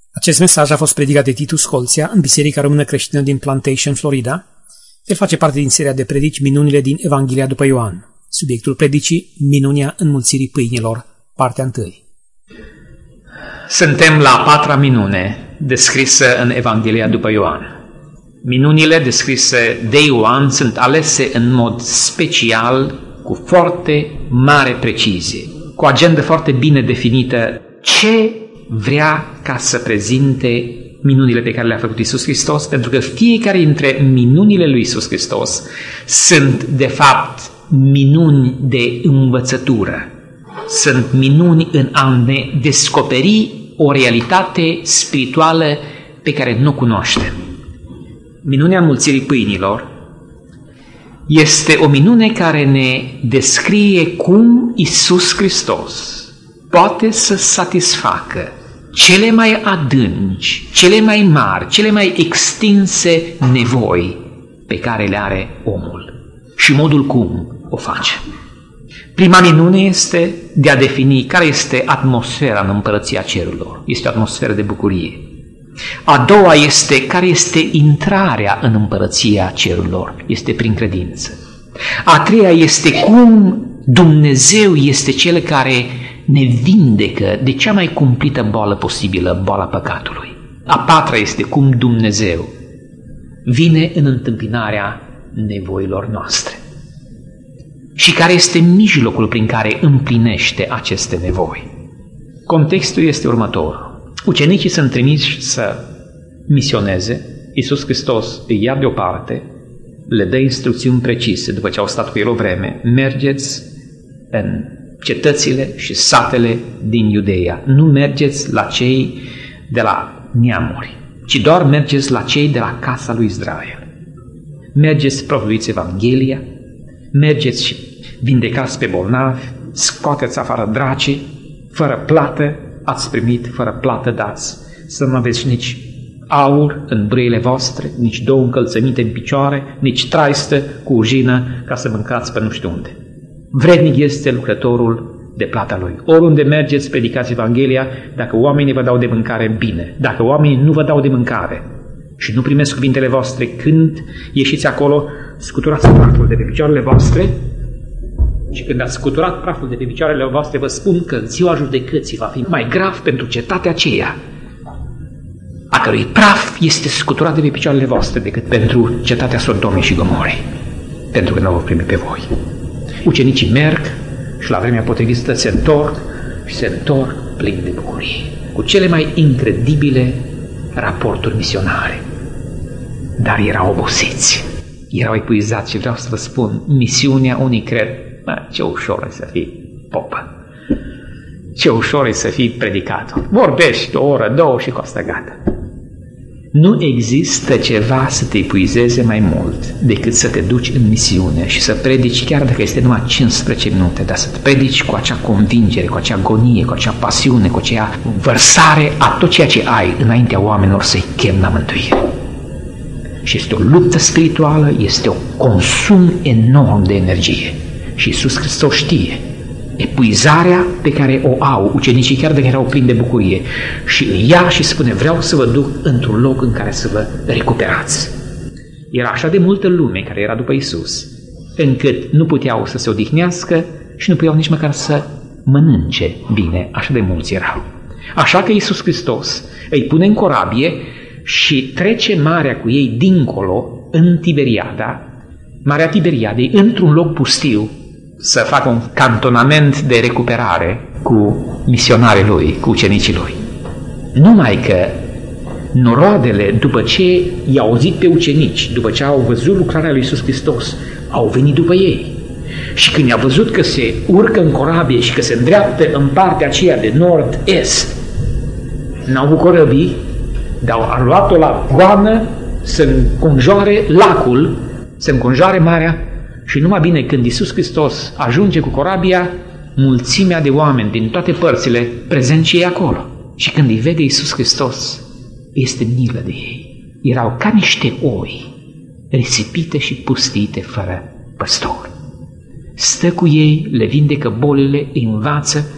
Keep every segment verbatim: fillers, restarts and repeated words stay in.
Acest mesaj a fost predicat de Titus Holția în Biserica Română Creștină din Plantation, Florida. El face parte din seria de predici Minunile din Evanghelia după Ioan. Subiectul predicii: Minunia înmulțirii pâinilor, partea întâi. Suntem la a patra minune descrisă în Evanghelia după Ioan. Minunile descrise de Ioan sunt alese în mod special, cu foarte mare precizie, cu o agendă foarte bine definită, ce vrea ca să prezinte minunile pe care le-a făcut Iisus Hristos, pentru că fiecare dintre minunile lui Iisus Hristos sunt, de fapt, minuni de învățătură. Sunt minuni în a ne descoperi o realitate spirituală pe care nu o cunoaștem. Minunea înmulțirii pâinilor este o minune care ne descrie cum Iisus Hristos poate să satisfacă cele mai adânci, cele mai mari, cele mai extinse nevoi pe care le are omul și modul cum o face. Prima minune este de a defini care este atmosfera în împărăția cerurilor. Este o atmosferă de bucurie. A doua este care este intrarea în împărăția cerurilor. Este prin credință. A treia este cum Dumnezeu este Cel care ne vindecă de cea mai cumplită boală posibilă, boala păcatului. A patra este cum Dumnezeu vine în întâmpinarea nevoilor noastre și care este mijlocul prin care împlinește aceste nevoi. Contextul este următorul. Ucenicii sunt trimiși să misioneze, Iisus Hristos îi ia deoparte, le dă instrucțiuni precise după ce au stat cu el o vreme: mergeți în cetățile și satele din Iudeea, nu mergeți la cei de la neamuri, ci doar mergeți la cei de la casa lui Israel. Mergeți, propovăduiți Evanghelia, mergeți și vindecați pe bolnavi, scoateți afară dracii, fără plată ați primit, fără plată dați. Să nu aveți nici aur în brâile voastre, nici două încălțăminte în picioare, nici traistă cu ujină ca să mâncați pe nu știu unde. Vrednic este lucrătorul de plata lui. Oriunde mergeți, predicați Evanghelia. Dacă oamenii vă dau de mâncare, bine. Dacă oamenii nu vă dau de mâncare și nu primesc cuvintele voastre, când ieșiți acolo, scuturați praful de pe picioarele voastre. Și când ați scuturat praful de pe picioarele voastre, vă spun că în ziua judecății va fi mai grav pentru cetatea aceea, a cărui praf este scuturat de pe picioarele voastre, decât pentru cetatea Sodomei și Gomorei, pentru că nu vă primi pe voi. Ucenicii merg și la vremea potrivită se întorc și se întorc plini de bucurie, cu cele mai incredibile raporturi misionare. Dar erau obosiți, erau epuizați și vreau să vă spun, misiunea, unii cred, bă, ce ușor e să fii popă, ce ușor e să fii predicator, vorbești o oră, două și cu asta gata. Nu există ceva să te epuizeze mai mult decât să te duci în misiune și să predici, chiar dacă este numai cincisprezece minute, dar să te predici cu acea convingere, cu acea agonie, cu acea pasiune, cu acea vărsare a tot ceea ce ai înaintea oamenilor să-i chem la mântuire. Și este o luptă spirituală, este un consum enorm de energie. Și Iisus Hristos știe epuizarea pe care o au ucenicii, chiar dacă erau plini de bucurie, și îi ia și spune: vreau să vă duc într-un loc în care să vă recuperați. Era așa de multă lume care era după Iisus, încât nu puteau să se odihnească și nu puteau nici măcar să mănânce bine, așa de mulți erau. Așa că Iisus Hristos îi pune în corabie și trece marea cu ei dincolo, în Tiberiada, Marea Tiberiadei, într-un loc pustiu, să facă un cantonament de recuperare cu misionarii lui, cu ucenicii lui. Numai că noroadele, după ce i-au auzit pe ucenici, după ce au văzut lucrarea lui Iisus Hristos, au venit după ei. Și când i-au văzut că se urcă în corabie și că se îndreaptă în partea aceea de nord-est, n-au avut corăbii, dar au luat-o la goană să înconjoare lacul, să înconjoare marea. Și numai bine, când Iisus Hristos ajunge cu corabia, mulțimea de oameni din toate părțile prezenți și ei acolo. Și când îi vede Iisus Hristos, este milă de ei. Erau ca niște oi, risipite și pustite fără păstor. Stă cu ei, le vindecă bolile, îi învață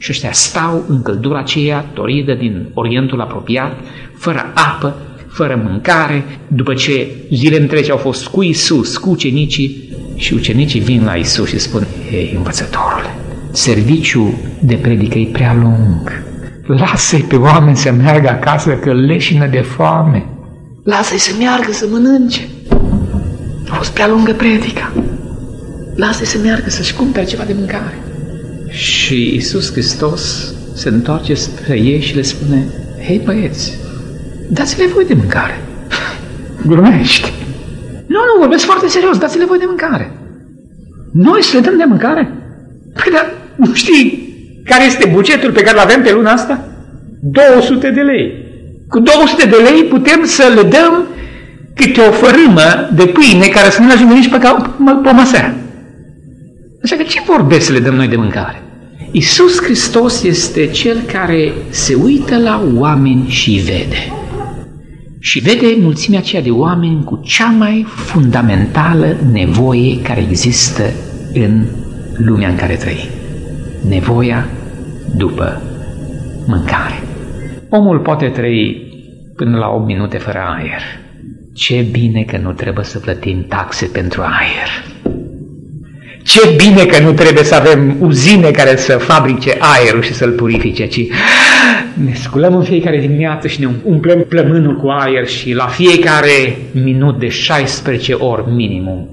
Și ăștia stau în căldura aceea toridă din Orientul apropiat, fără apă, fără mâncare, după ce zile întregi au fost cu Iisus, cu ucenicii, și ucenicii vin la Iisus și spun: ei, învățătorule, serviciul de predică e prea lung. Lasă-i pe oameni să meargă acasă că leșină de foame. Lasă-i să meargă să mănânce. A fost prea lungă predica. Lasă-i să meargă să-și cumpere ceva de mâncare. Și Iisus Hristos se întoarce spre ei și le spune: hei băieți, dați-le voi de mâncare. Glumești. Nu, nu, vorbesc foarte serios, dați-le voi de mâncare. Noi să le dăm de mâncare? Păi, dar nu știi care este bugetul pe care îl avem pe luna asta? două sute de lei. Cu două sute de lei putem să le dăm câte o fărâmă de pâine care să nu ajungă nici pe, pe o masă. Așa că ce vorbesc să le dăm noi de mâncare? Iisus Hristos este Cel care se uită la oameni și vede. Și vede mulțimea aceea de oameni cu cea mai fundamentală nevoie care există în lumea în care trăim. Nevoia după mâncare. Omul poate trăi până la opt minute fără aer. Ce bine că nu trebuie să plătim taxe pentru aer. Ce bine că nu trebuie să avem uzine care să fabrice aerul și să-l purifice, ci ne sculăm în fiecare dimineață și ne umplem plămânul cu aer și la fiecare minut de șaisprezece ori minimum.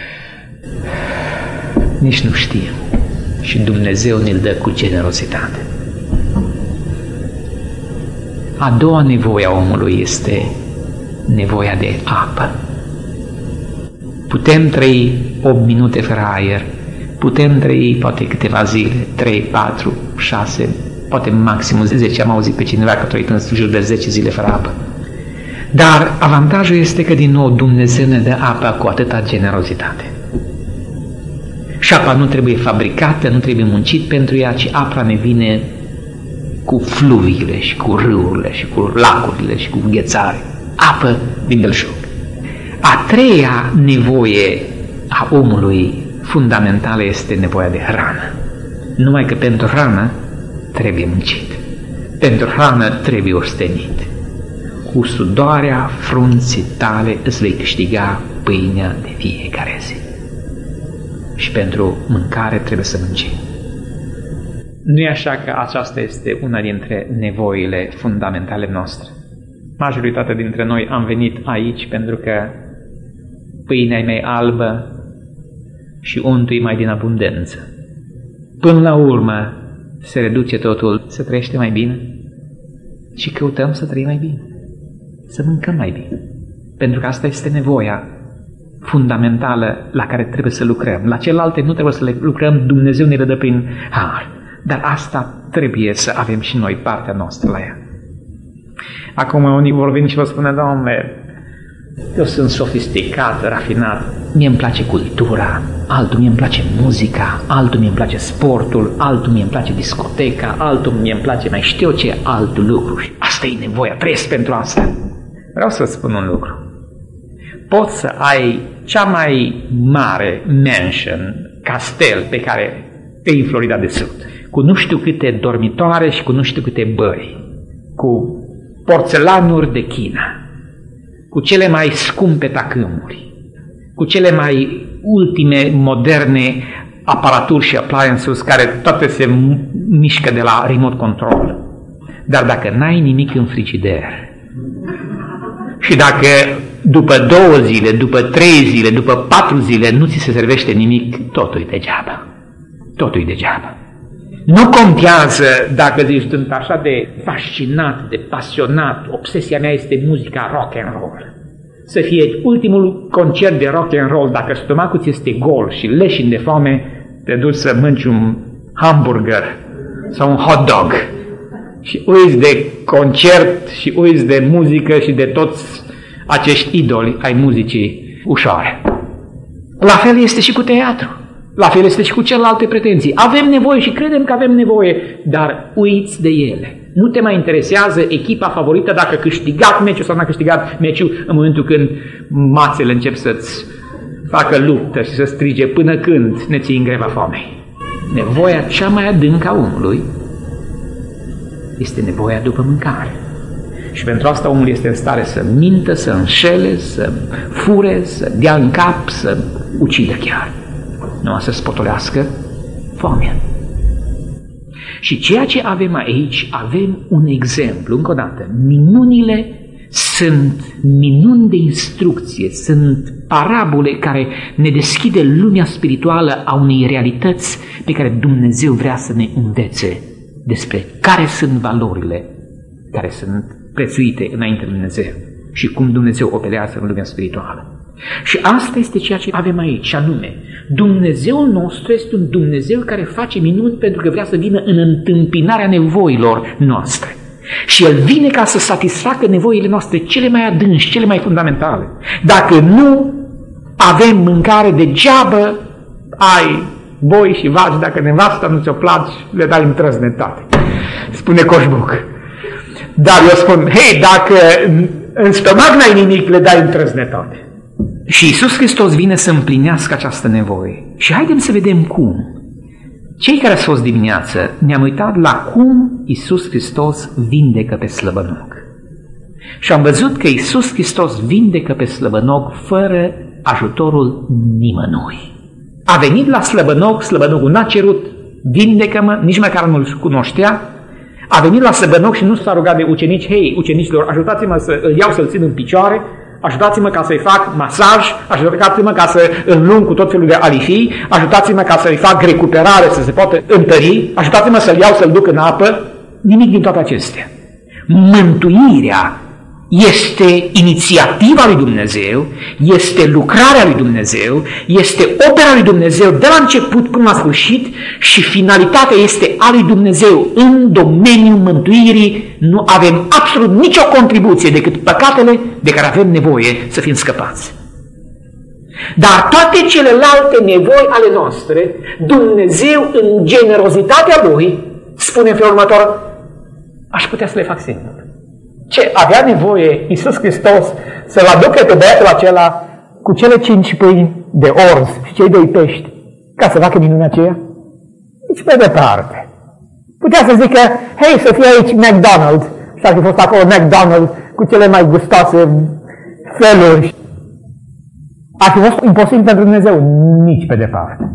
Nici nu știm. Și Dumnezeu ne-l dă cu generozitate. A doua nevoie a omului este nevoia de apă. Putem trăi opt minute fără aer, putem trăi poate câteva zile, trei, patru, șase, poate maximum zece. Am auzit pe cineva că a trăit în jur de zece zile fără apă. Dar avantajul este că din nou Dumnezeu ne dă apa cu atâta generozitate. Și apa nu trebuie fabricată, nu trebuie muncit pentru ea, ci apa ne vine cu fluviile și cu râurile și cu lacurile și cu ghețare. Apă din belșug. A treia nevoie a omului fundamentală este nevoia de hrană. Numai că pentru hrană trebuie muncit. Pentru hrană trebuie ostenit. Cu sudoarea frunții tale îți vei câștiga pâinea de fiecare zi. Și pentru mâncare trebuie să muncim. Nu e așa că aceasta este una dintre nevoile fundamentale noastre? Majoritatea dintre noi am venit aici pentru că pâinea e mai albă și untul e mai din abundență. Până la urmă se reduce totul, se trăiește mai bine și căutăm să trăim mai bine, să mâncăm mai bine. Pentru că asta este nevoia fundamentală la care trebuie să lucrăm. La celelalte nu trebuie să le lucrăm, Dumnezeu ne le dă prin har. Dar asta trebuie să avem și noi partea noastră la ea. Acum unii vor veni și vă spune: Doamne, eu sunt sofisticat, rafinat, mie îmi place cultura, altul mie îmi place muzica, altul mie îmi place sportul, altul mie îmi place discoteca, altul mie îmi place mai știu ce, altul lucru. Și asta e nevoia, trăiesc pentru asta. Vreau să spun un lucru. Poți să ai cea mai mare mansion, castel pe care te în Florida de Sud, cu nu știu câte dormitoare și cu nu știu câte băi, cu porțelanuri de China, cu cele mai scumpe tacâmuri, cu cele mai ultime, moderne aparaturi și appliances care toate se mișcă de la remote control. Dar dacă n-ai nimic în frigider și dacă după două zile, după trei zile, după patru zile nu ți se servește nimic, totul e degeaba. Totul e degeaba. Nu contează dacă zici: sunt așa de fascinat, de pasionat, obsesia mea este muzica rock and roll. Să fie ultimul concert de rock and roll, dacă stomacul ți este gol și leșin de foame, te duci să mănânci un hamburger sau un hot dog și uiți de concert și uiți de muzică și de toți acești idoli ai muzicii ușoare. La fel este și cu teatru. La fel este și cu celelalte pretenții. Avem nevoie și credem că avem nevoie, dar uiți de ele. Nu te mai interesează echipa favorită dacă a câștigat meciul sau nu a câștigat meciul în momentul când mațele încep să-ți facă luptă și să strige: până când ne ții în greva foamei. Nevoia cea mai adâncă a omului este nevoia după mâncare. Și pentru asta omul este în stare să mintă, să înșele, să fure, să dea în cap, să ucidă chiar. Nu să spotolească foamea. Și ceea ce avem aici, avem un exemplu, încă o dată, minunile sunt minuni de instrucție, sunt parabole care ne deschide lumea spirituală a unei realități pe care Dumnezeu vrea să ne învețe despre care sunt valorile care sunt prețuite înainte de Dumnezeu și cum Dumnezeu operează în lumea spirituală. Și asta este ceea ce avem aici, și anume, Dumnezeul nostru este un Dumnezeu care face minuni pentru că vrea să vină în întâmpinarea nevoilor noastre. Și El vine ca să satisfacă nevoile noastre cele mai adânci, cele mai fundamentale. Dacă nu avem mâncare, degeabă ai boi și vaci, dacă nevasta nu ți-o place, le dai în trăznătate. Spune Coșbuc. Dar eu spun, hei, dacă în stomac n-ai nimic, le dai în trăznătate. Și Iisus Hristos vine să împlinească această nevoie. Și haidem să vedem cum. Cei care ați fost dimineață, ne-am uitat la cum Iisus Hristos vindecă pe slăbănoc. Și am văzut că Iisus Hristos vindecă pe slăbănoc fără ajutorul nimănui. A venit la slăbănoc, slăbănocul n-a cerut, vindecă-mă, nici măcar nu-l cunoștea. A venit la slăbănoc și nu s-a rugat de ucenici, hei, ucenicilor, ajutați-mă să îl iau să-l țin în picioare, ajutați-mă ca să-i fac masaj, ajutați-mă ca să îl lung cu tot felul de alifii, ajutați-mă ca să-i fac recuperare, să se poată întări, ajutați-mă să-l iau, să-l duc în apă. Nimic din toate acestea. Mântuirea este inițiativa lui Dumnezeu, este lucrarea lui Dumnezeu, este opera lui Dumnezeu de la început până la sfârșit și finalitatea este a lui Dumnezeu. În domeniul mântuirii nu avem absolut nicio contribuție decât păcatele de care avem nevoie să fim scăpați. Dar toate celelalte nevoi ale noastre, Dumnezeu în generozitatea Lui spune în felul următor, aș putea să le fac singur. Ce avea nevoie Iisus Hristos să-l aducă pe băiatul acela cu cele cinci pâini de orz și cei doi pești ca să facă minunea aceea? Nici pe departe. Putea să zică, hei, să fie aici McDonald's, și ar fi fost acolo McDonald's cu cele mai gustoase feluri. Ar fi fost imposibil pentru Dumnezeu, nici pe departe.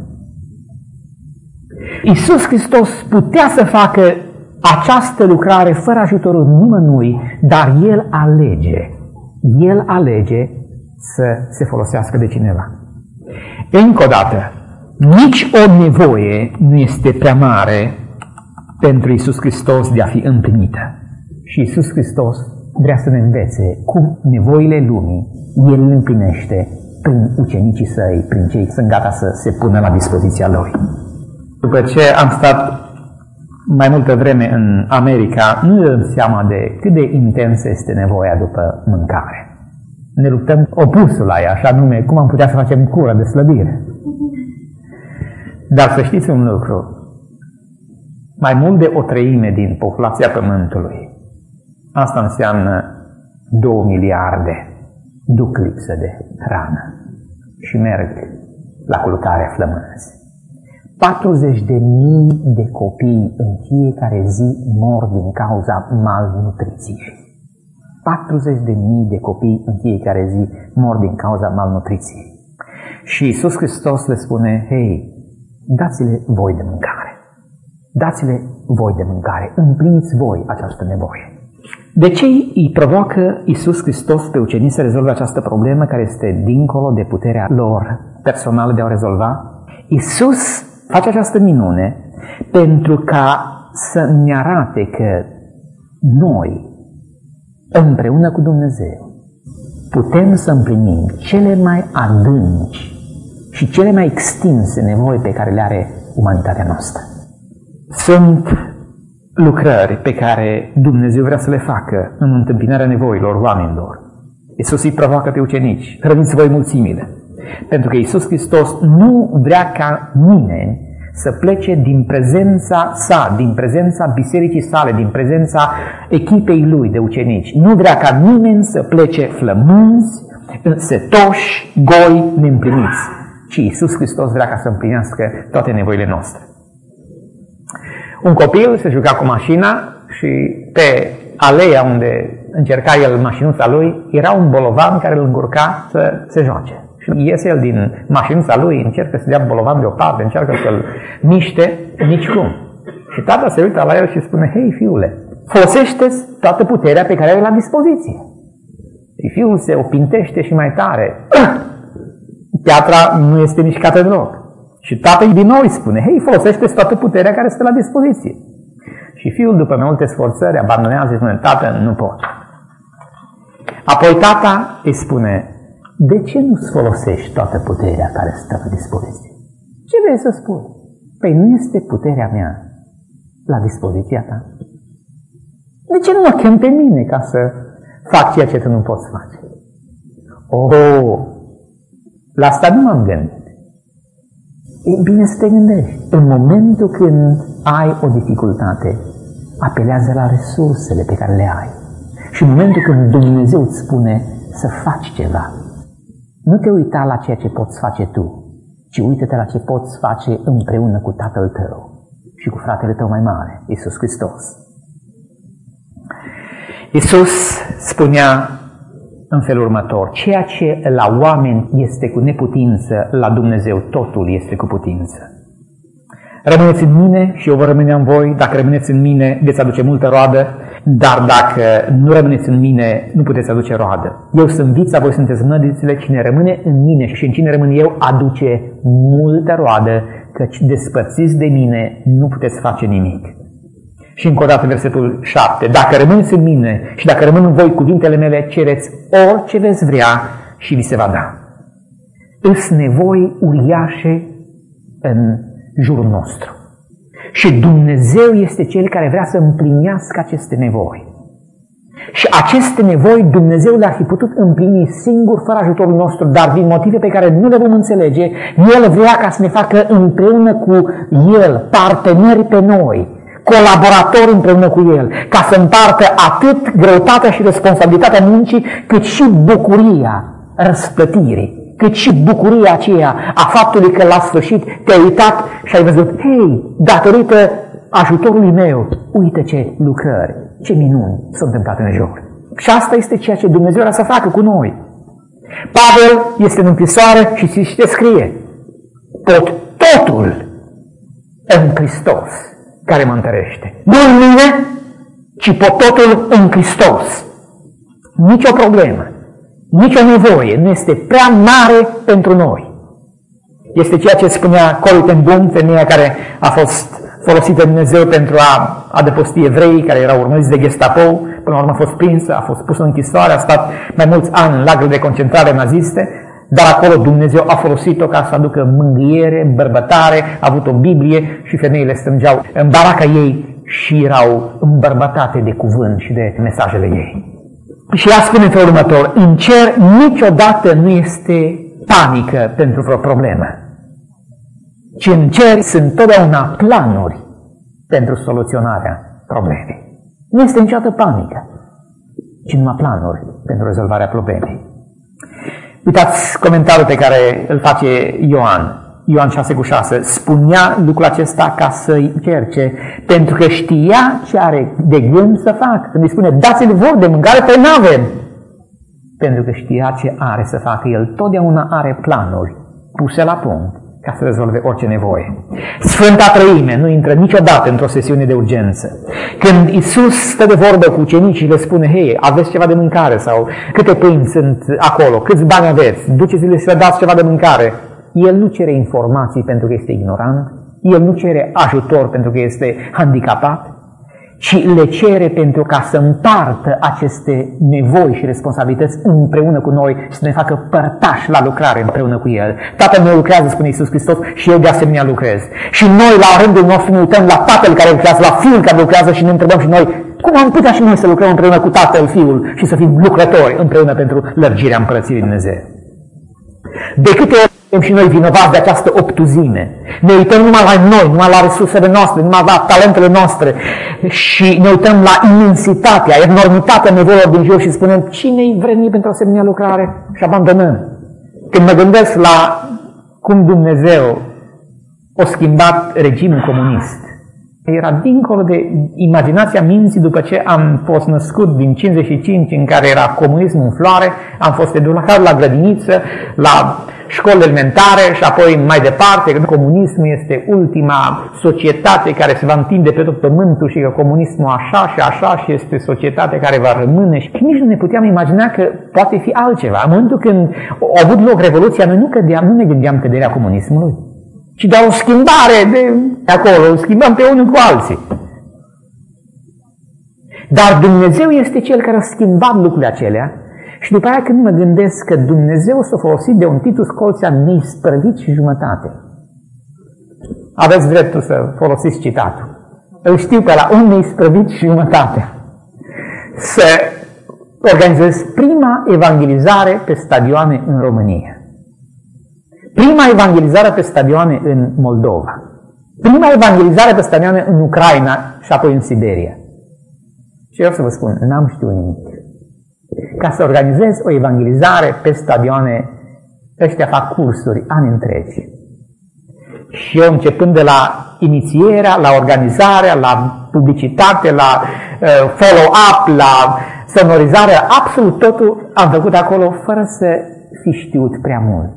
Iisus Hristos putea să facă această lucrare fără ajutorul nimănui, dar El alege, El alege să se folosească de cineva. Încă o dată, nici o nevoie nu este prea mare pentru Iisus Hristos de a fi împlinită. Și Iisus Hristos vrea să ne învețe cum nevoile lumii El le împlinește prin ucenicii Săi, prin cei care sunt gata să se pună la dispoziția Lui. După ce am stat mai multă vreme în America, nu ne dăm seama de cât de intensă este nevoia după mâncare. Ne luptăm opusul la ea, așa nume, cum am putea să facem cură de slăbire. Dar să știți un lucru, mai mult de o treime din populația Pământului, asta înseamnă două miliarde, duc lipsă de hrană și merg la culcarea flămânzi. patruzeci de mii de copii în fiecare zi mor din cauza malnutriției. patruzeci de mii de copii în fiecare zi mor din cauza malnutriției. Și Iisus Hristos le spune, hei, dați-le voi de mâncare. Dați-le voi de mâncare. Împliniți voi această nevoie. De ce îi provoacă Iisus Hristos pe ucenici să rezolve această problemă care este dincolo de puterea lor personală de a o rezolva? Iisus face această minune pentru ca să ne arate că noi, împreună cu Dumnezeu, putem să împlinim cele mai adânci și cele mai extinse nevoi pe care le are umanitatea noastră. Sunt lucrări pe care Dumnezeu vrea să le facă în întâmpinarea nevoilor oamenilor. Iisus îi provoacă pe ucenici, hrăniți voi mulțimile. Pentru că Iisus Hristos nu vrea ca nimeni să plece din prezența sa, din prezența bisericii sale, din prezența echipei lui de ucenici. Nu vrea ca nimeni să plece flămânzi, setoși, goi, neîmpliniți. Ci Iisus Hristos vrea ca să împlinească toate nevoile noastre. Un copil se juca cu mașina și pe aleea unde încerca el mașinuța lui, era un bolovan care îl încurca să se joace. Și iese el din mașinuța lui, încercă să dea bolovan deoparte, încearcă să-l miște, nicicum. Și tata se uită la el și spune, hei fiule, folosește-ți toată puterea pe care ai la dispoziție. Și fiul se opintește și mai tare. Piatra nu este mișcată deloc. Și tatăl din nou îi spune, hei, folosește-ți toată puterea care este la dispoziție. Și fiul, după mai multe sforțări, abandonează și spune, tată, nu pot. Apoi tata îi spune, de ce nu-ți folosești toată puterea care stă la dispoziție? Ce vrei să spui? Păi nu este puterea mea la dispoziția ta? De ce nu mă chem pe mine ca să fac ceea ce tu nu poți face? Oh, la asta nu m-am gândit. E bine să te gândești. În momentul când ai o dificultate, apelează la resursele pe care le ai. Și în momentul când Dumnezeu îți spune să faci ceva, nu te uita la ceea ce poți face tu, ci uită-te la ce poți face împreună cu Tatăl tău și cu fratele tău mai mare, Iisus Hristos. Iisus spunea în felul următor, ceea ce la oameni este cu neputință, la Dumnezeu totul este cu putință. Rămâneți în mine și eu vă rămâne în voi, dacă rămâneți în mine veți aduce multă roadă, dar dacă nu rămâneți în mine nu puteți aduce roadă. Eu sunt vița, voi sunteți mlădițele, cine rămâne în mine și în cine rămân eu aduce multă roadă, căci despărțiți de mine nu puteți face nimic. Și încă o dată versetul șapte. Dacă rămâneți în mine și dacă rămân în voi cuvintele mele, cereți orice veți vrea și vi se va da. Îs nevoi uriașe în jurul nostru. Și Dumnezeu este Cel care vrea să împlinească aceste nevoi. Și aceste nevoi Dumnezeu le-ar fi putut împlini singur, fără ajutorul nostru, dar din motive pe care nu le vom înțelege, El vrea ca să ne facă împreună cu El, parteneri pe noi, colaboratori împreună cu El, ca să împartă atât greutatea și responsabilitatea muncii, cât și bucuria răsplătirii, cât și bucuria aceea a faptului că la sfârșit te-ai uitat și ai văzut, hei, datorită ajutorului meu, uite ce lucrări, ce minuni s-au întâmplat în jur. Și asta este ceea ce Dumnezeu vrea să facă cu noi. Pavel este în închisoare și știți ce scrie? Pot totul în Hristos care mă întărește. Nu în mine, ci pot totul în Hristos. Nici o problemă, nici o nevoie nu este prea mare pentru noi. Este ceea ce spunea Corrie ten Boom, femeia care a fost folosită de Dumnezeu pentru a adăposti evreii care erau urmăriți de Gestapo. Până la urmă a fost prinsă, a fost pusă în închisoare, a stat mai mulți ani în lagăre de concentrare naziste, dar acolo Dumnezeu a folosit-o ca să aducă mângâiere, îmbărbătare, a avut o Biblie și femeile strângeau în baraca ei și erau îmbărbătate de cuvânt și de mesajele ei. Și ea spune în felul următor, în cer niciodată nu este panică pentru vreo problemă, ci în cer sunt totdeauna planuri pentru soluționarea problemei. Nu este niciodată panică, ci numai planuri pentru rezolvarea problemei. Uitați comentariul pe care îl face Ioan. Ioan șase cu șase. Spunea lucrul acesta ca să-i cerce, pentru că știa ce are de gând să facă. Când îi spune, dați-l vor de mâncare, pe n-avem. Pentru că știa ce are să facă. El totdeauna are planuri puse la punct ca să rezolve orice nevoie. Sfânta Trăime nu intră niciodată într-o sesiune de urgență. Când Iisus stă de vorbă cu ucenicii și le spune, hei, aveți ceva de mâncare sau câte pâini sunt acolo, câți bani aveți, duceți-le să dați ceva de mâncare. El nu cere informații pentru că este ignorant, el nu cere ajutor pentru că este handicapat, ci le cere pentru ca să împartă aceste nevoi și responsabilități împreună cu noi și să ne facă părtași la lucrare împreună cu El. Tatăl meu lucrează, spune Iisus Hristos, și eu de asemenea lucrez. Și noi la rândul nostru ne uităm la Tatăl care lucrează, la Fiul care lucrează și ne întrebăm și noi, cum am putea și noi să lucrăm împreună cu Tatăl, Fiul și să fim lucrători împreună pentru lărgirea Împărăției Dumnezeu. De câte ori suntem și noi vinovați de această obtuzime. Ne uităm numai la noi, numai la resursele noastre, numai la talentele noastre și ne uităm la imensitatea, enormitatea nevoilor din jur și spunem, cine-i vrednic pentru o asemenea lucrare? Și abandonăm. Când mă gândesc la cum Dumnezeu a schimbat regimul comunist Era dincolo de imaginația minții după ce am fost născut din cincizeci și cinci, în care era comunismul în floare, am fost educat la grădiniță, la școli elementare și apoi mai departe, că comunismul este ultima societate care se va întinde pe tot pământul și că comunismul așa și așa și este societatea care va rămâne. Și nici nu ne puteam imagina că poate fi altceva. În momentul când a avut loc Revoluția, noi nu, cădeam, nu ne gândeam căderea comunismului, ci doar o schimbare de acolo, o schimbăm pe unul cu alții. Dar Dumnezeu este Cel care a schimbat lucrurile acelea și după aia când mă gândesc că Dumnezeu s-a folosit de un Titus Colțea neisprăvit și jumătate. Aveți dreptul să folosiți citatul. Îl știu pe la un neisprăvit și jumătate. Să organizez prima evangelizare pe stadioane în România. Prima evangelizare pe stadioane în Moldova. Prima evangelizare pe stadioane în Ucraina și apoi în Siberia. Și eu să vă spun, n-am știut nimic. Ca să organizez o evangelizare pe stadioane, ăștia fac cursuri ani întregi. Și eu începând de la inițierea, la organizarea, la publicitate, la uh, follow-up, la sonorizare, absolut totul am făcut acolo fără să fi știut prea mult.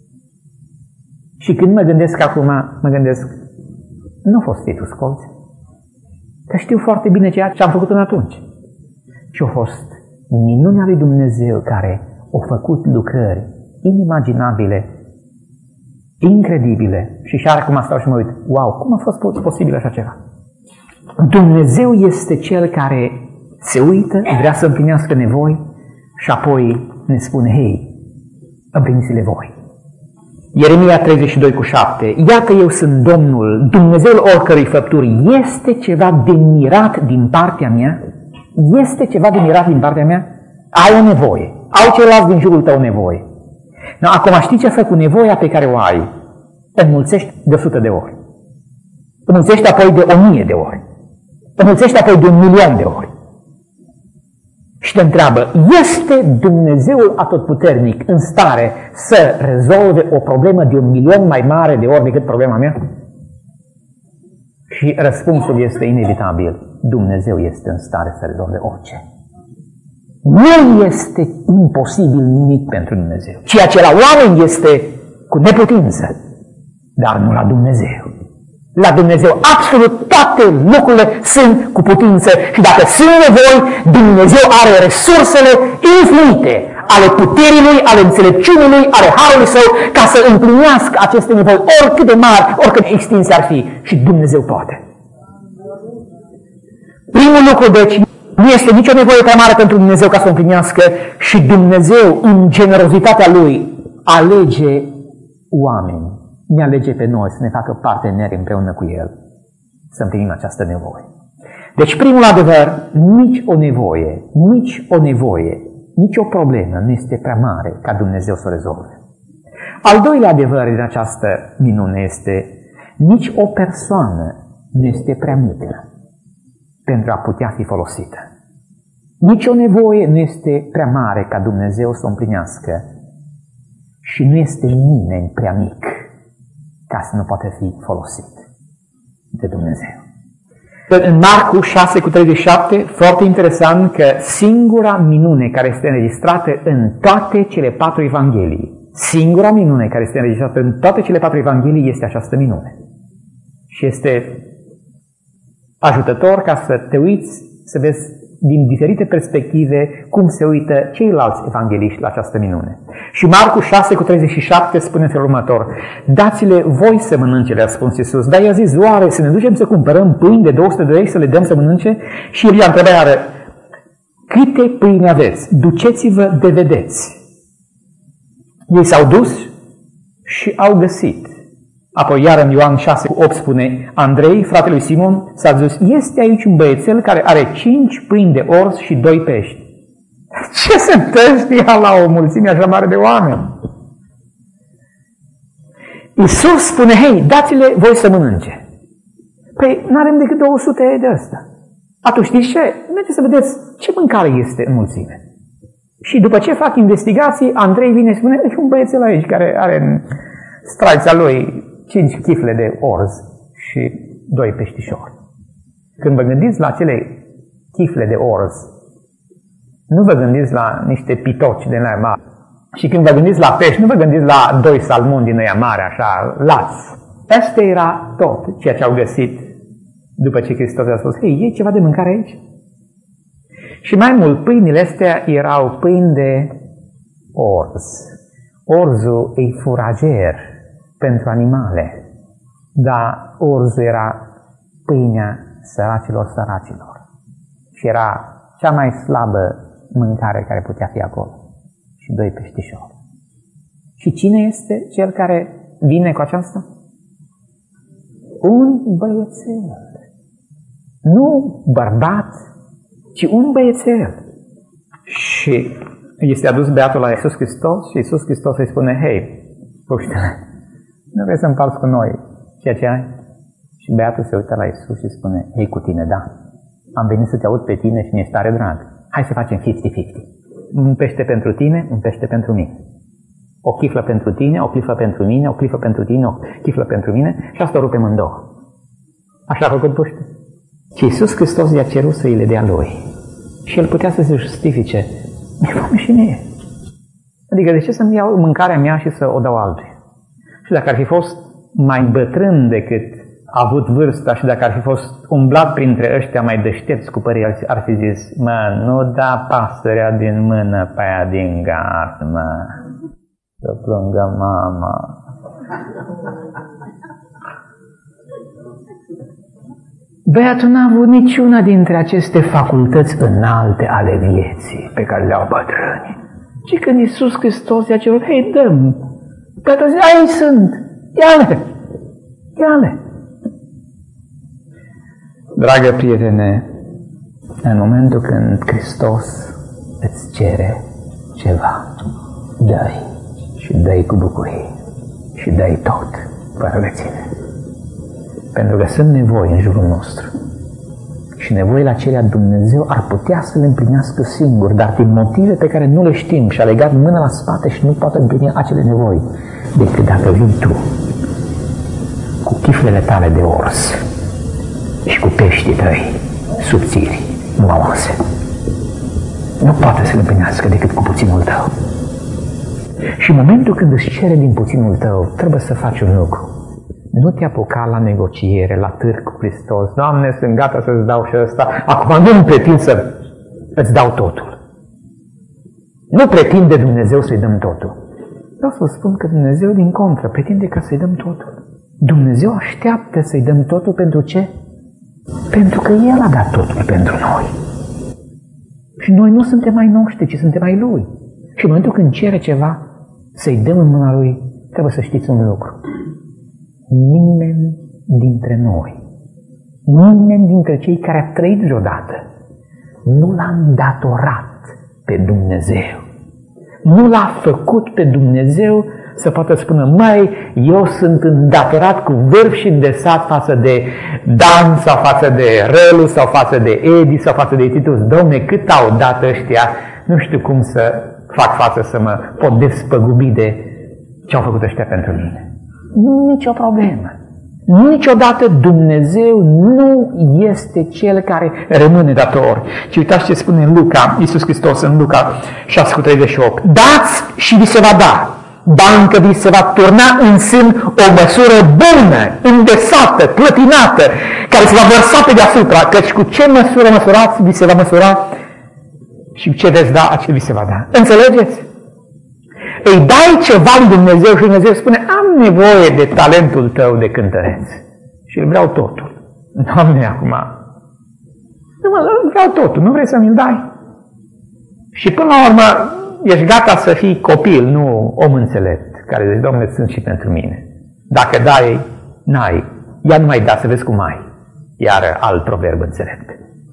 Și când mă gândesc acum, mă gândesc, nu a fost Titus Colțea, că știu foarte bine ceea ce am făcut în atunci. Și a fost minunea lui Dumnezeu care a făcut lucrări inimaginabile, incredibile. Și și acum stau și mă uit, wow, cum a fost posibil așa ceva? Dumnezeu este Cel care se uită, vrea să împlinească nevoi și apoi ne spune, hei, împliniți-le voi. Ieremia treizeci și doi cu șapte. Iată, eu sunt Domnul, Dumnezeul oricărei făpturi. Este ceva de mirat din partea mea? Este ceva de mirat din partea mea? Ai o nevoie. Au ceilalți din jurul tău nevoie. No, acum știi ce fă cu nevoia pe care o ai? Înmulțești de o sută de ori. Înmulțești apoi de o mie de ori. Înmulțești apoi de un milion de ori. Și te întreabă, este Dumnezeul Atotputernic în stare să rezolve o problemă de un milion mai mare de ori decât problema mea? Și răspunsul este inevitabil. Dumnezeu este în stare să rezolve orice. Nu este imposibil nimic pentru Dumnezeu. Ceea ce la oameni este cu neputință, dar nu la Dumnezeu. La Dumnezeu absolut toate lucrurile sunt cu putință și dacă sunt nevoi, Dumnezeu are resursele infinite ale puterii Lui, ale înțelepciunii Lui, ale harului Său, ca să împlinească aceste nevoi, oricât de mari, oricât de extinse ar fi. Și Dumnezeu poate. Primul lucru, deci, nu este nicio nevoie prea mare pentru Dumnezeu ca să o împlinească și Dumnezeu, în generozitatea Lui, alege oameni. Ne alege pe noi să ne facă parteneri împreună cu El, să împlinim această nevoie. Deci primul adevăr, nici o nevoie, nici o nevoie, nici o problemă nu este prea mare ca Dumnezeu să o rezolve. Al doilea adevăr din această minune este, nici o persoană nu este prea mică pentru a putea fi folosită. Nici o nevoie nu este prea mare ca Dumnezeu să o împlinească și nu este nimeni prea mic ca să nu poate fi folosit de Dumnezeu. În Marcu șase cu treizeci și șapte, foarte interesant că singura minune care este înregistrată în toate cele patru evanghelii, singura minune care este înregistrată în toate cele patru evanghelii este această minune. Și este ajutător ca să te uiți, să vezi din diferite perspective cum se uită ceilalți evangeliști la această minune. Și Marcu șase cu treizeci și șapte spune în felul următor, dați-le voi să mănânce, le-a spus Iisus. Dar i-a zis, oare să ne ducem să cumpărăm pâini de două sute de lei să le dăm să mănânce? Și el i-a întrebat iară, câte pâini aveți? Duceți-vă de vedeți. Ei s-au dus și au găsit. Apoi iar în Ioan șase cu opt spune, Andrei, fratele lui Simon, s-a zis, este aici un băiețel care are cinci pâini de ors și doi pești. Ce se întâmplă la o mulțime așa mare de oameni? Iisus spune, hei, dați-le voi să mănânce. Păi, n-avem decât două sute de ăsta. Atunci știți ce? Mergeți să vedeți ce mâncare este în mulțime. Și după ce fac investigații, Andrei vine și spune, e un băiețel aici care are în straița lui cinci chifle de orz și doi peștișori. Când vă gândiți la acele chifle de orz, nu vă gândiți la niște pitoci din aia mari. Și când vă gândiți la pești, nu vă gândiți la doi salmoni din aia mari, așa, lați. Asta era tot ceea ce au găsit după ce Hristos a spus, hei, e ceva de mâncare aici? Și mai mult, pâinile astea erau pâini de orz. Orzul e furager pentru animale, dar orzul era pâinea săracilor săracilor. Și era cea mai slabă mâncare care putea fi acolo. Și doi peștișori. Și cine este cel care vine cu aceasta? Un băiețel. Nu bărbat, ci un băiețel. Și este adus beatul la Iisus Hristos și Iisus Hristos îi spune, hei, puște-le, nu vrei să împarți cu noi ceea ce ai? Și beatul se uită la Iisus și spune, hei, cu tine, da, am venit să te aud pe tine și mi-e tare drag. Hai să facem cincizeci cincizeci. Un pește pentru tine, un pește pentru mine. O chiflă pentru tine, o chiflă pentru mine, o chiflă pentru tine, o chiflă pentru mine și asta o rupem în două. Așa a făcut puște. Și Iisus Hristos i-a cerut să îi le dea lui. Și el putea să se justifice. Mi-e foame și mie. Adică de ce să-mi iau mâncarea mea și să o dau altuia? Și dacă ar fi fost mai bătrân decât a avut vârsta și dacă ar fi fost umblat printre ăștia mai deștepți cu pării, ar fi zis, mă, nu da pasărea din mână pe aia din gard, mă, să plângă mama. Beatul n-a avut niciuna dintre aceste facultăți înalte ale vieții pe care le-au bătrânii. Și când Iisus Hristos i-a cerut, hei, dă-mi, Beatul zice, aici sunt, ia-le, ia-le. Dragă prietene, în momentul când Hristos îți cere ceva, dă-i și dă-i cu bucurie și dă-i tot, fără reține. Pentru că sunt nevoi în jurul nostru și nevoile acelea Dumnezeu ar putea să le împlinească singur, dar din motive pe care nu le știm și a legat mâna la spate și nu poate împlini acele nevoi, decât dacă vii tu cu chiflele tale de orz și cu peștii tăi subțiri, nuanțe. Nu poate să le împlinească decât cu puținul tău. Și în momentul când îți cere din puținul tău, trebuie să faci un lucru. Nu te apuca la negociere, la târg cu Hristos. Doamne, sunt gata să-ți dau și ăsta. Acum nu-mi pretind să îți dau totul. Nu pretinde Dumnezeu să-i dăm totul. Vreau să vă spun că Dumnezeu, din contră, pretinde ca să-i dăm totul. Dumnezeu așteaptă să-i dăm totul pentru ce? Pentru că El a dat totul pentru noi. Și noi nu suntem mai noștri, ci suntem ai Lui. Și în momentul când cere ceva, să-i dăm în mâna Lui, trebuie să știți un lucru. Nimeni dintre noi, nimeni dintre cei care a trăit vreodată, nu l-a îndatorat pe Dumnezeu. Nu l-a făcut pe Dumnezeu să poată spune, măi, eu sunt îndatorat cu vârf și îndesat față de Dan sau față de Rălu sau față de Edi sau față de Titus. Dom'le, cât au dat ăștia, nu știu cum să fac față să mă pot despăgubi de ce au făcut ăștia pentru mine. Nici o problemă. Niciodată Dumnezeu nu este Cel care rămâne dator. Și uitați ce spune în Luca, Iisus Hristos în Luca șase treizeci și opt. Dați și vi se va da. Bancă vi se va turna în sân o măsură bună, îndesată, plătinată, care se va vărsa pe deasupra, căci cu ce măsură măsurați, vi se va măsura și ce veți da, acel vi se va da. Înțelegeți? Îi dai ceva lui Dumnezeu și Dumnezeu spune, am nevoie de talentul tău de cântăreț și îl vreau totul. Doamne, acum, nu mă, vreau totul, nu vrei să mi-l dai? Și până la urmă, ești gata să fii copil, nu om înțelept, care zice, Dom'le, sunt și pentru mine. Dacă dai, n-ai, ia nu mai da, să vezi cum ai. Iar alt proverb înțelept.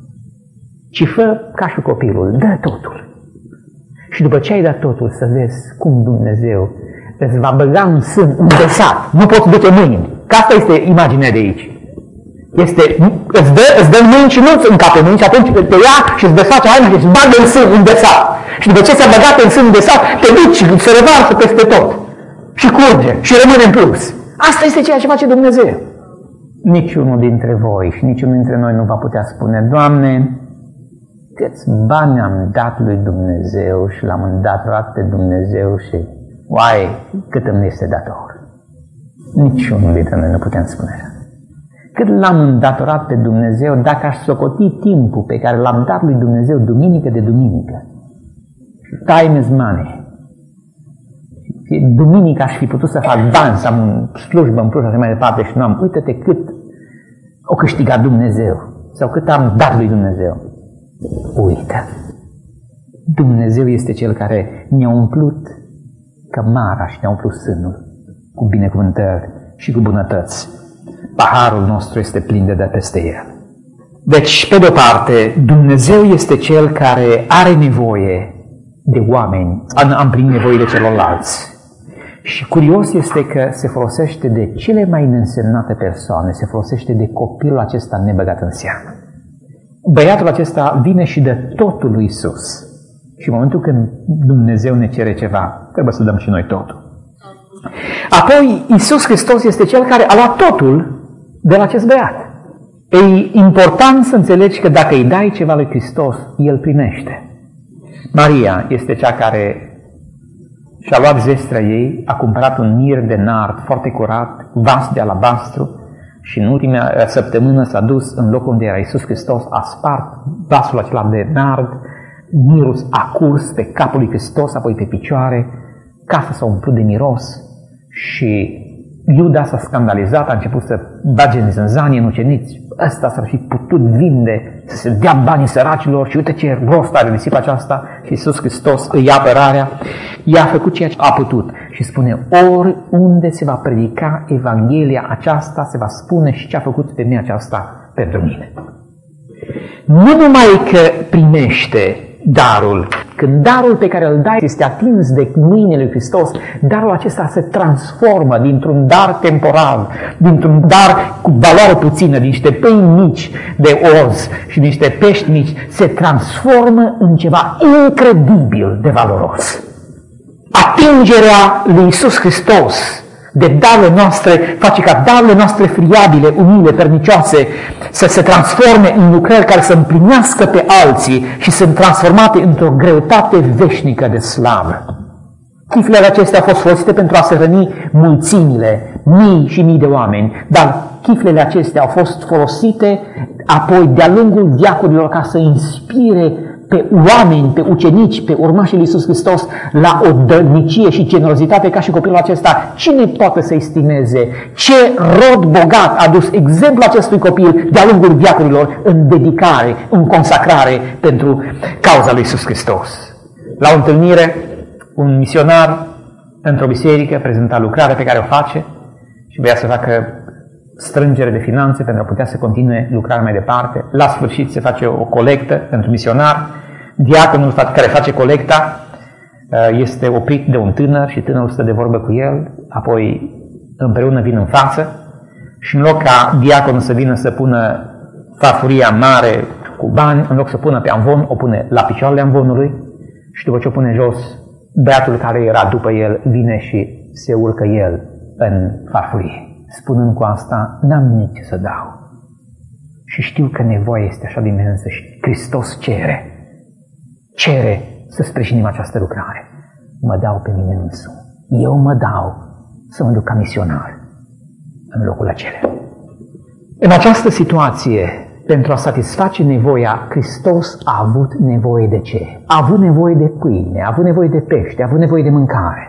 Ci fă ca și copilul, dă totul. Și după ce ai dat totul, să vezi cum Dumnezeu îți va băga în sân, îndesat. Nu poți duce mâini. Că asta este imaginea de aici. Este, îți dă, îți dă mâini și nu-ți încape mâini și atunci te ia și îți desface haina și îți bagă în sân, îndesat. Și după ce s-a băgat în sân îndesat, te duci și se revarsă peste tot. Și curge și rămâne în plus. Asta este ceea ce face Dumnezeu. niciunul dintre voi și niciunul dintre noi nu va putea spune: Doamne, câți bani am dat lui Dumnezeu și l-am îndatorat pe Dumnezeu și, uai, cât îmi este dator. Niciunul dintre noi nu putem spune așa. Cât l-am îndatorat pe Dumnezeu, dacă aș socoti timpul pe care l-am dat lui Dumnezeu duminică de duminică, time is money. Duminică aș fi putut să fac bani, să am slujbă în plus și așa mai departe și nu am. Uită-te cât o câștigat Dumnezeu sau cât am dat lui Dumnezeu. Uită! Dumnezeu este Cel care ne-a umplut cămara și ne-a umplut sânul cu binecuvântări și cu bunătăți. Paharul nostru este plin de dă peste el. Deci, pe de-o parte, Dumnezeu este Cel care are nevoie de oameni, a împlini nevoile celorlalți. Și curios este că se folosește de cele mai neînsemnate persoane, se folosește de copilul acesta nebăgat în seamă. Băiatul acesta vine și dă totul lui Iisus. Și în momentul când Dumnezeu ne cere ceva, trebuie să dăm și noi totul. Apoi, Iisus Hristos este Cel care a luat totul de la acest băiat. E important să înțelegi că dacă îi dai ceva lui Hristos, El primește. Maria este cea care și-a luat zestrea ei, a cumpărat un mir de nard foarte curat, vas de alabastru, și în ultima săptămână s-a dus în locul unde era Iisus Hristos, a spart vasul acela de nard, mirul a curs pe capul lui Hristos, apoi pe picioare, casa s-a umplut de miros și Iuda s-a scandalizat, a început să bage în zânzanie în ucenici. Ăsta s-ar fi putut vinde, să se dea banii săracilor și uite ce rost are risipa aceasta. Și Iisus Hristos îi ia apărarea, i-a făcut ceea ce a putut și spune: oriunde se va predica Evanghelia aceasta, se va spune și ce a făcut femeia aceasta pentru mine. Nu numai că primește darul, când darul pe care îl dai este atins de mâinile lui Hristos, darul acesta se transformă dintr-un dar temporal, dintr-un dar cu valoare puțină, din niște pâini mici de orz și niște pești mici, se transformă în ceva incredibil de valoros. Atingerea lui Iisus Hristos de darurile noastre face ca darurile noastre friabile, umile, pernicioase să se transforme în lucrări care să împlinească pe alții și sunt transformate într-o greutate veșnică de slavă. Chiflele acestea au fost folosite pentru a se hrăni mulțimile, mii și mii de oameni, dar chiflele acestea au fost folosite apoi de-a lungul veacurilor ca să inspire pe oameni, pe ucenici, pe urmașii lui Iisus Hristos la o dărnicie și generozitate ca și copilul acesta. Cine poate să estimeze ce rod bogat a dus exemplul acestui copil de-a lungul veacurilor în dedicare, în consacrare pentru cauza lui Iisus Hristos? La o întâlnire, un misionar într-o biserică prezenta lucrarea pe care o face și voia să facă strângere de finanțe pentru a putea să continue lucrarea mai departe. La sfârșit se face o colectă pentru misionar. Diaconul care face colecta este oprit de un tânăr și tânărul stă de vorbă cu el, apoi împreună vin în față și în loc ca diaconul să vină să pună farfuria mare cu bani, în loc să pună pe amvon, o pune la picioarele amvonului și după ce o pune jos, băiatul care era după el vine și se urcă el în farfurie, spunând cu asta: n-am nici să dau. Și știu că nevoia este așa de imensă și Hristos cere, cere să sprijinim această lucrare. Mă dau pe mine însumi. Eu mă dau să mă duc ca misionar în locul acela. În această situație, pentru a satisface nevoia, Hristos a avut nevoie de ce? A avut nevoie de pâine, a avut nevoie de pește, a avut nevoie de mâncare.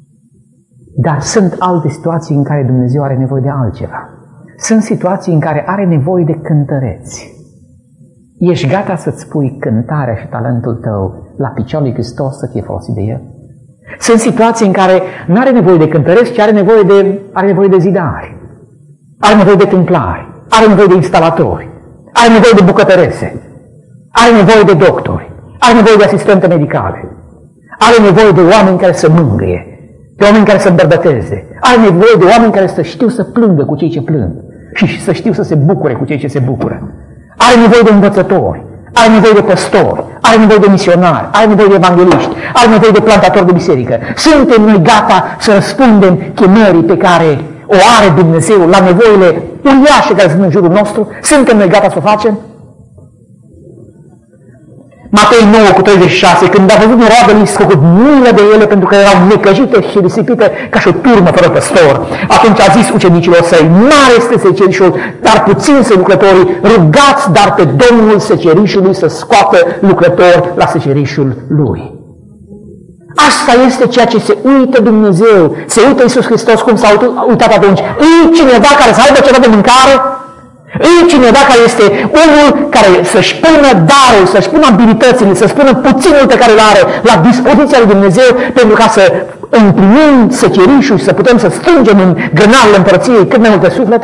Dar sunt alte situații în care Dumnezeu are nevoie de altceva. Sunt situații în care are nevoie de cântăreți. Ești gata să-ți pui cântarea și talentul tău la picioarele lui Hristos să fie folosit de El? Sunt situații în care nu are nevoie de cântăreți, ci are nevoie de, are nevoie de zidari, are nevoie de templari, are nevoie de instalatori, are nevoie de bucătărese, are nevoie de doctori, are nevoie de asistente medicale, are nevoie de oameni care să mângâie, de oameni care să îmbărbăteze, are nevoie de oameni care să știu să plângă cu cei ce plâng și să știu să se bucure cu cei ce se bucură. Are nevoie de învățători, are nevoie de păstori, are nevoie de misionari, are nevoie de evangeliști, are nevoie de plantatori de biserică. Suntem noi gata să răspundem chemării pe care o are Dumnezeu la nevoile uriașe care sunt în jurul nostru, suntem noi gata să o facem? Matei nouă cu treizeci și șase, când a văzut noroadele, i-a scăcut mâinile de ele pentru că erau necăjite și risipite ca și o turmă fără păstor. Atunci a zis ucenicilor săi, mare este secerișul, dar puțin sunt lucrătorii, rugați dar pe Domnul secerișului să scoată lucrători la secerișul lui. Asta este ceea ce se uită Dumnezeu, se uită Iisus Hristos cum s-a uitat atunci. E cineva care să aibă ceva de mâncare? E cineva care este omul care să-și pună darul, să-și pună abilitățile, să-și pună puținul pe care îl are la dispoziția lui Dumnezeu pentru ca să împlinim secerișul și să putem să strângem în grânarele împărăției cât mai multe suflete?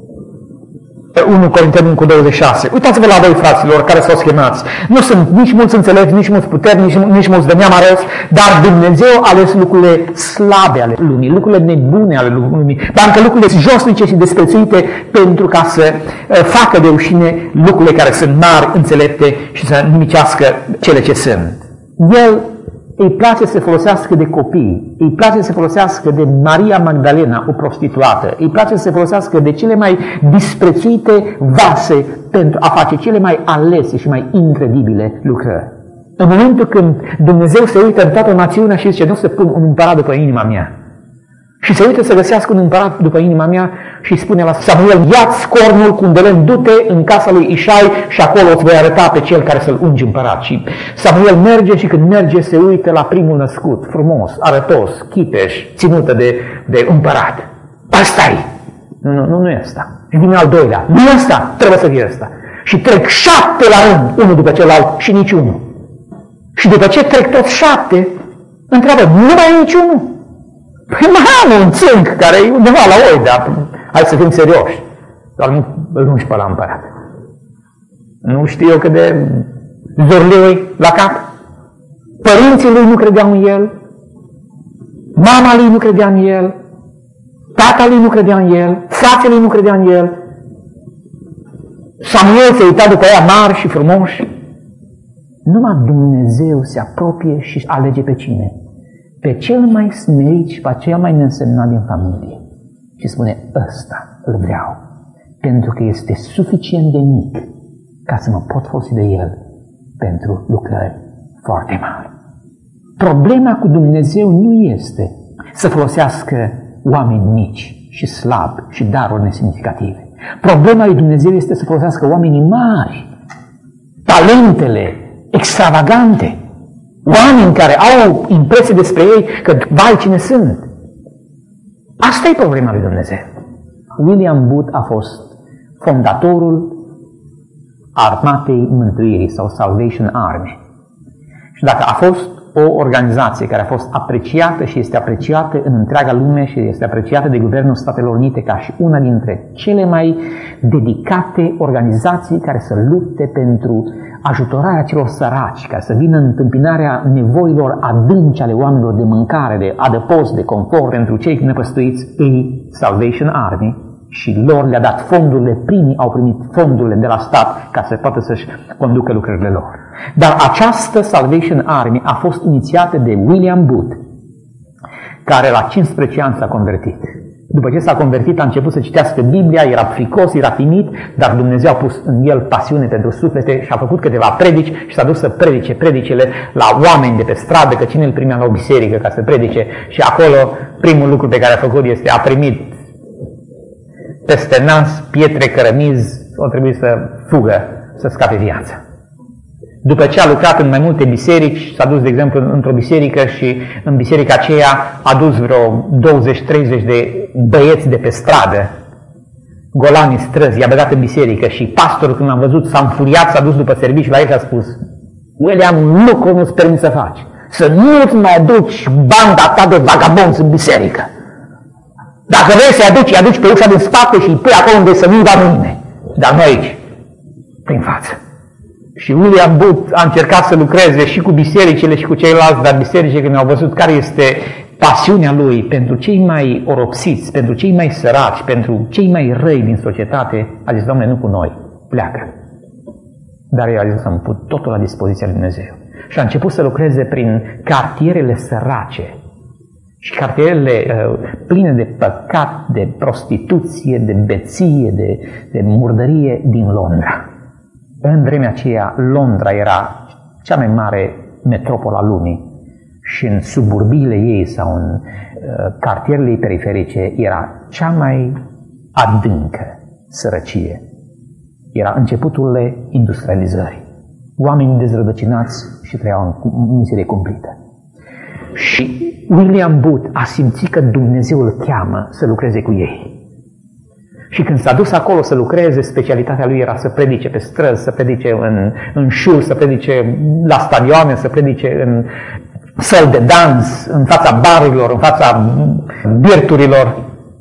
unu Corinteni cu douăzeci și șase. Uitați-vă la voi, fraților, care s-au schemați. Nu sunt nici mulți înțelepți, nici mulți puternici, nici, nici mulți de neam ales, dar Dumnezeu a ales lucrurile slabe ale lumii, lucrurile nebune ale lumii, dar încă lucrurile josnice și desprețuite pentru ca să uh, facă de rușine lucrurile care sunt mari, înțelepte și să nimicească cele ce sunt. El îi place să se folosească de copii, îi place să se folosească de Maria Magdalena, o prostituată, îi place să se folosească de cele mai disprețuite vase pentru a face cele mai alese și mai incredibile lucrări. În momentul când Dumnezeu se uită în toată națiunea și zice, nu se pun un împărat după inima mea, și se uită să găsească un împărat după inima mea și spune la Samuel, ia-ți cornul cu un de lemn, du-te în casa lui Ișai și acolo îți voi arăta pe cel care să-l ungi împărat. Și Samuel merge și când merge se uită la primul născut, frumos, arătos, chipeș, ținută de, de împărat. Asta-i! Nu, nu, nu, nu e asta. Și vine al doilea. Nu e asta, trebuie să fie asta. Și trec șapte la rând, unul după celălalt și niciunul. Și după ce trec toți șapte, întreabă, nu mai e niciunul? Păi mai am un țânc care e undeva la oi, dar hai să fim serioși. Doar nu îl ungi pe la împărat. Nu știu eu cât de zorliu la cap. Părinții lui nu credeau în el. Mama lui nu credea în el. Tata lui nu credea în el. Fratele lui nu credea în el. Samuel se uita după ea mari și frumoși. Numai Dumnezeu se apropie și alege pe cine? Pe cel mai smerit și pe cel mai neînsemnat din familie. Și spune, ăsta îl vreau, pentru că este suficient de mic ca să mă pot folosi de el pentru lucrări foarte mari. Problema cu Dumnezeu nu este să folosească oameni mici și slabi și daruri nesemnificative. Problema lui Dumnezeu este să folosească oamenii mari, talentele extravagante, oameni care au impresie despre ei că, vai, cine sunt. Asta e problema lui Dumnezeu. William Booth a fost fondatorul Armatei Mântuirii sau Salvation Army. Și dacă a fost o organizație care a fost apreciată și este apreciată în întreaga lume și este apreciată de Guvernul Statelor Unite ca și una dintre cele mai dedicate organizații care să lupte pentru ajutorarea celor săraci, care să vină în întâmpinarea nevoilor adânci ale oamenilor de mâncare, de adăpost, de confort pentru cei nepăstuiți, îi Salvation Army, și lor le-a dat fondurile, primii au primit fondurile de la stat ca să poată să-și conducă lucrările lor. Dar această Salvation Army a fost inițiată de William Booth, care la cincisprezece ani s-a convertit. După ce s-a convertit, a început să citească Biblia, era fricos, era timid, dar Dumnezeu a pus în el pasiune pentru suflete și a făcut câteva predici și s-a dus să predice predicele la oameni de pe stradă, că cine îl primea la o biserică ca să predice. Și acolo primul lucru pe care a făcut este a primit peste nas, pietre, cărămizi, o trebuie să fugă, să scape viața. După ce a lucrat în mai multe biserici, s-a dus, de exemplu, într-o biserică și în biserica aceea a dus vreo douăzeci treizeci de băieți de pe stradă, golani străzi, i-a băgat în biserică și pastorul, când l-a văzut, s-a înfuriat, s-a dus după serviciu la el și a spus: William, un lucru nu-ți permit să faci, să nu-ți mai aduci banda ta de vagabonzi în biserică. Dacă vrei să-i aduci, îi aduci pe ușa din spate și îi pui acolo unde să nu-i va mâine. Dar nu aici, prin față. Și William Booth a încercat să lucreze și cu bisericile și cu ceilalți, dar bisericile, când au văzut care este pasiunea lui pentru cei mai oropsiți, pentru cei mai săraci, pentru cei mai răi din societate, a zis: Doamne, nu cu noi, pleacă. Dar el a zis: am pus totul la dispoziția lui Dumnezeu. Și a început să lucreze prin cartierele sărace. Și cartierele uh, pline de păcat, de prostituție, de beție, de, de murdărie din Londra. În vremea aceea, Londra era cea mai mare metropolă a lumii și în suburbiile ei sau în uh, cartierele periferice era cea mai adâncă sărăcie. Era începutul industrializării. Oamenii dezrădăcinați și trăiau în mizerie cumplită. Și William Booth a simțit că Dumnezeu îl cheamă să lucreze cu ei. Și când s-a dus acolo să lucreze, specialitatea lui era să predice pe străzi, să predice în, în șuri, să predice la stadioane, să predice în săli de dans, în fața barurilor, în fața birturilor.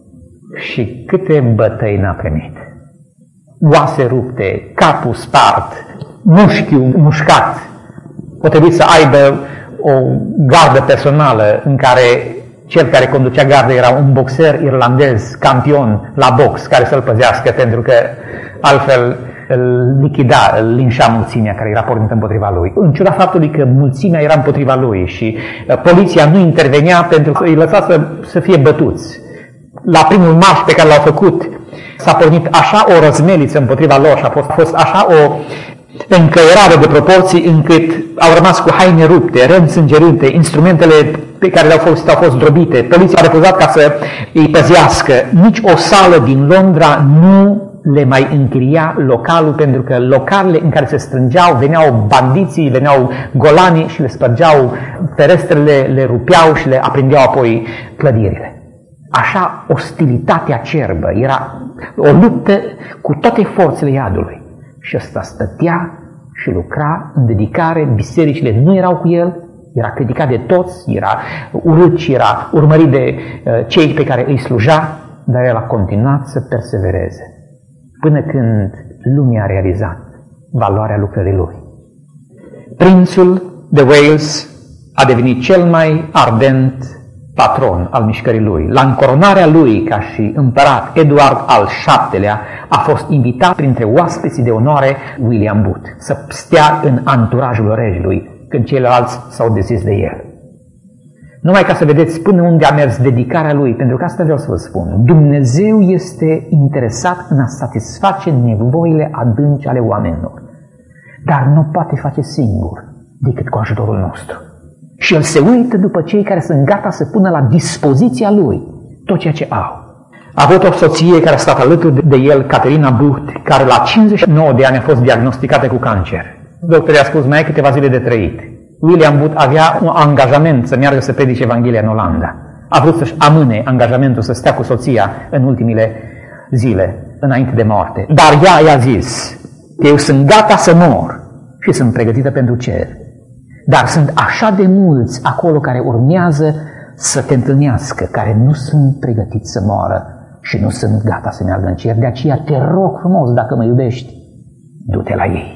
Și câte bătăi n-a primit. Oase rupte, capul spart, mușchiul mușcat. O trebuie să aibă o gardă personală în care cel care conducea garda era un boxer irlandez, campion la box, care să-l păzească, pentru că altfel îl lichida, îl linșa mulțimea care era pornită împotriva lui. În ciuda faptului că mulțimea era împotriva lui și poliția nu intervenea pentru că îi lăsa să, să fie bătuți. La primul marș pe care l-au făcut s-a pornit așa o răzmeliță împotriva lor și a fost, a fost așa o încăierare de proporții încât au rămas cu haine rupte, răni sângerâte, instrumentele pe care le-au folosit au fost drobite, poliția a refuzat ca să îi păzească. Nici o sală din Londra nu le mai închiria localul, pentru că localele în care se strângeau, veneau bandiții, veneau golanii și le spărgeau ferestrele, le rupeau și le aprindeau apoi clădirile. Așa ostilitatea acerbă, era o luptă cu toate forțele iadului. Și ăsta stătea și lucra în dedicare, bisericile nu erau cu el, era criticat de toți, era urât și era urmărit de uh, cei pe care îi sluja, dar el a continuat să persevereze, până când lumea a realizat valoarea lucrării lui. Prințul de Wales a devenit cel mai ardent patron al mișcării lui. La încoronarea lui ca și împărat, Eduard al șaptelea a fost invitat printre oaspeții de onoare William Booth să stea în anturajul regelui, când ceilalți s-au dezis de el. Numai ca să vedeți până unde a mers dedicarea lui, pentru că asta vreau să vă spun. Dumnezeu este interesat în a satisface nevoile adânci ale oamenilor, dar nu poate face singur decât cu ajutorul nostru. Și el se uită după cei care sunt gata să pună la dispoziția lui tot ceea ce au. A avut o soție care a stat alături de el, Caterina Booth, care la cincizeci și nouă de ani a fost diagnosticată cu cancer. Doctorii a spus, mai ai câteva zile de trăit. William Booth avea un angajament să meargă să predice Evanghelia în Olanda. A vrut să-și amâne angajamentul să stea cu soția în ultimile zile, înainte de moarte. Dar ea i-a zis, eu sunt gata să mor și sunt pregătită pentru cer. Dar sunt așa de mulți acolo care urmează să te întâlnească, care nu sunt pregătiți să moară și nu sunt gata să meargă în cer. De aceea te rog frumos, dacă mă iubești, du-te la ei.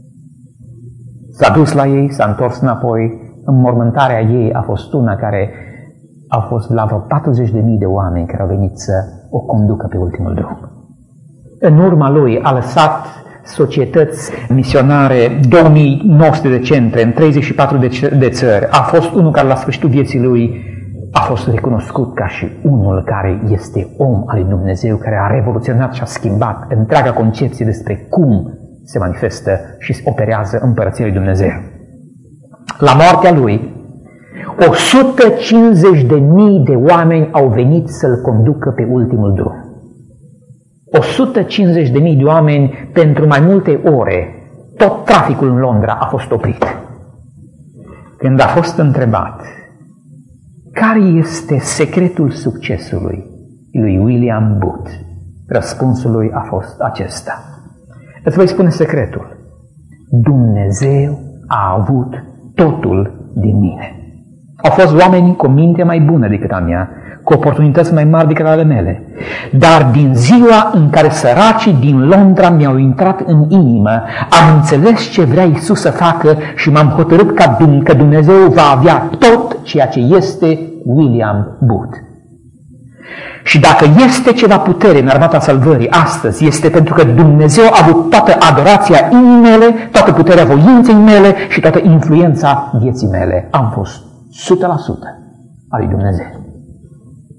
S-a dus la ei, s-a întors înapoi. Înmormântarea ei a fost una care a fost la vreo patruzeci de mii de oameni care au venit să o conducă pe ultimul drum. În urma lui a lăsat societăți misionare, două mii nouă sute de centre în treizeci și patru de, de țări. A fost unul care la sfârșitul vieții lui a fost recunoscut ca și unul care este om al lui Dumnezeu, care a revoluționat și a schimbat întreaga concepție despre cum se manifestă și operează împărăția lui Dumnezeu. La moartea lui, o sută cincizeci de mii de oameni au venit să-l conducă pe ultimul drum. o sută cincizeci de mii de oameni pentru mai multe ore. Tot traficul în Londra a fost oprit. Când a fost întrebat care este secretul succesului lui William Booth, răspunsul lui a fost acesta. Îți voi spune secretul. Dumnezeu a avut totul din mine. Au fost oameni cu minte mai bună decât a mea, cu oportunități mai mari decât ale mele. Dar din ziua în care săracii din Londra mi-au intrat în inimă, am înțeles ce vrea Iisus să facă și m-am hotărât că Dumnezeu va avea tot ceea ce este William Booth. Și dacă este ceva putere în armata salvării astăzi, este pentru că Dumnezeu a avut toată adorația inimii mele, toată puterea voinței mele și toată influența vieții mele. Am fost o sută la sută al lui Dumnezeu.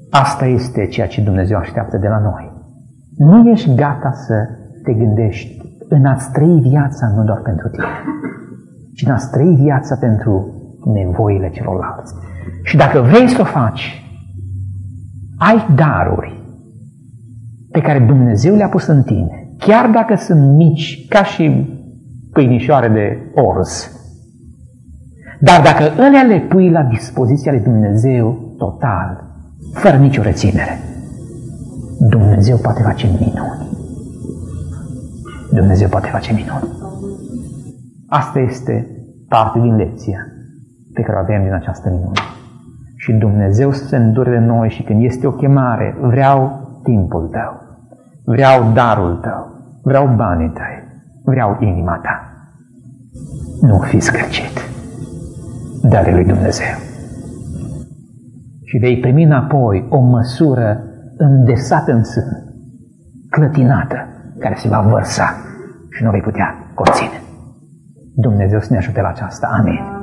Asta este ceea ce Dumnezeu așteaptă de la noi. Nu ești gata să te gândești în a-ți trăi viața nu doar pentru tine, ci în a-ți trăi viața pentru nevoile celorlalți. Și dacă vrei să o faci, ai daruri pe care Dumnezeu le-a pus în tine, chiar dacă sunt mici, ca și pâinișoare de orz. Dar dacă alea le pui la dispoziția lui Dumnezeu total, fără nicio reținere, Dumnezeu poate face minuni. Dumnezeu poate face minuni. Asta este parte din lecția pe care o avem din această minune. Și Dumnezeu se îndure de noi și când este o chemare, vreau timpul tău, vreau darul tău, vreau banii tăi, vreau inima ta. Nu fi scârcit. Dă-le lui Dumnezeu. Și vei primi înapoi o măsură îndesată în sân, clătinată, care se va vărsa și nu vei putea conține. Dumnezeu să ne ajute la aceasta. Amin.